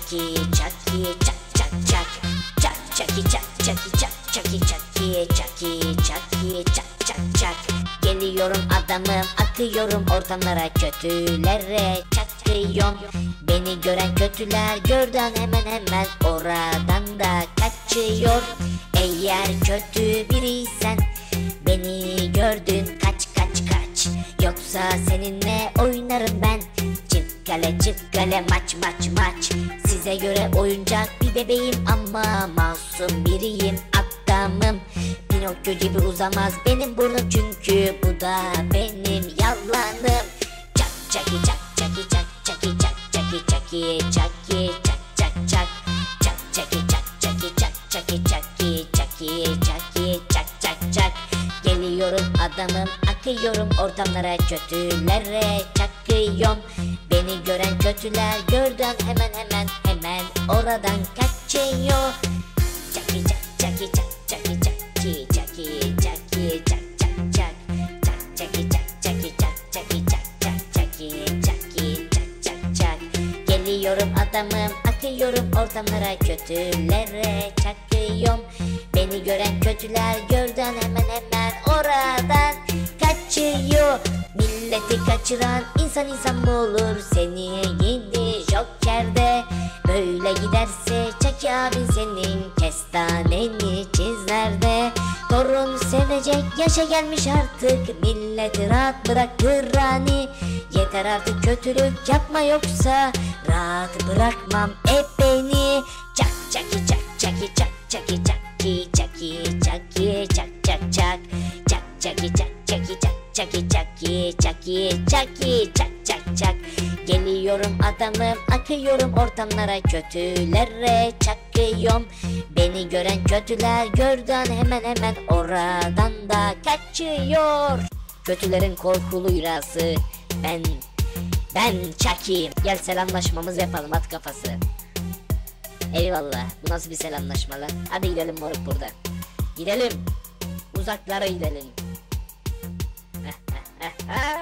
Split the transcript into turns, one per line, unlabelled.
Çaki çaki çak çak çak. Çak çaki çak çaki çak çaki çaki çaki çaki çak çak çak. Geliyorum adamım, akıyorum ortamlara, kötülere çakıyorum. Beni gören kötüler gördün hemen oradan da kaçıyor. Eğer kötü biriysen beni gördün kaç kaç kaç. Yoksa seninle oynarım ben. Çift kale maç maç maç. Size göre oyuncak bir bebeğim ama masum biriyim, adamım. Pinokyo gibi uzamaz benim burnum, çünkü bu da benim yalanım. Çak çaki çak çaki çak çaki çak çaki çaki çaki çak çak çak. Çak çaki çak çaki çak çaki çaki çaki çaki çak çak çak. Geliyorum adamım, akıyorum ortamlara, kötülere çakıyorum. Beni gören kötüler gördüm hemen oradan kaçıyor. Çaki çak çaki çak çaki çaki çaki çaki çak çak çak. Çak çaki çak çaki çak çaki çak çak çaki çaki çak çak çak. Geliyorum adamım, akıyorum ortamlara, kötülere çakıyorum. Beni gören kötüler gördün hemen oradan kaçıyor. Milleti kaçıran insan mı olur, seni yedi Joker'de. Böyle giderse Çaki abin senin kestaneni çizlerde. Torun sevecek yaşa gelmiş artık, milleti rahat bırakır hani. Yeter artık kötülük yapma, yoksa rahat bırakmam beni. Çak çaki çak çaki çak çaki çaki çaki çaki çak çak çak. Çak çaki çak çaki çak çaki çaki çaki çaki çak çak çak. Geliyorum adamım, akıyorum ortamlara, kötülere çakıyorum. Beni gören kötüler gördün hemen oradan da kaçıyor. Kötülerin korkulu yürası ben Çaki. Gel selamlaşmamız yapalım at kafası. Eyvallah, bu nasıl bir selamlaşma lan? Hadi gidelim moruk buradan. Gidelim, uzaklara gidelim.